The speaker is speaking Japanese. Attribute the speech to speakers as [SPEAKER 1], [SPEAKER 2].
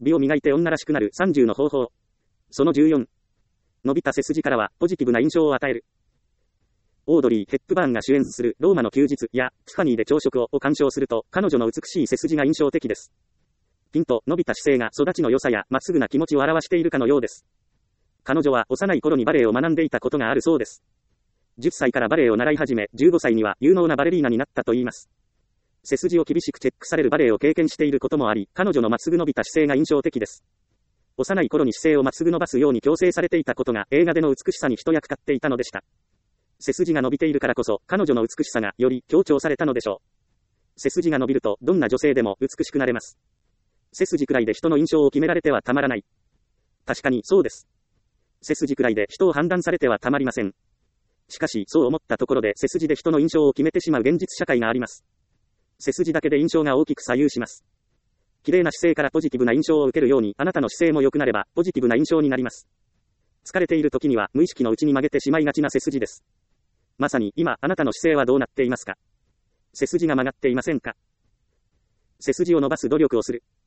[SPEAKER 1] 美を磨いて女らしくなる30の方法。その14。伸びた背筋からはポジティブな印象を与える。オードリー・ヘップバーンが主演するローマの休日やティファニーで朝食を鑑賞すると彼女の美しい背筋が印象的です。ピンと伸びた姿勢が育ちの良さやまっすぐな気持ちを表しているかのようです。彼女は幼い頃にバレエを学んでいたことがあるそうです。10歳からバレエを習い始め、15歳には有能なバレリーナになったといいます。背筋を厳しくチェックされるバレエを経験していることもあり、彼女のまっすぐ伸びた姿勢が印象的です。幼い頃に姿勢をまっすぐ伸ばすように強制されていたことが映画での美しさに一役買っていたのでした。背筋が伸びているからこそ、彼女の美しさがより強調されたのでしょう。背筋が伸びると、どんな女性でも美しくなれます。背筋くらいで人の印象を決められてはたまらない。確かにそうです。背筋くらいで人を判断されてはたまりません。しかし、そう思ったところで背筋で人の印象を決めてしまう現実社会があります。背筋だけで印象が大きく左右します。綺麗な姿勢からポジティブな印象を受けるように、あなたの姿勢も良くなれば、ポジティブな印象になります。疲れている時には、無意識のうちに曲げてしまいがちな背筋です。まさに、今、あなたの姿勢はどうなっていますか？背筋が曲がっていませんか？背筋を伸ばす努力をする。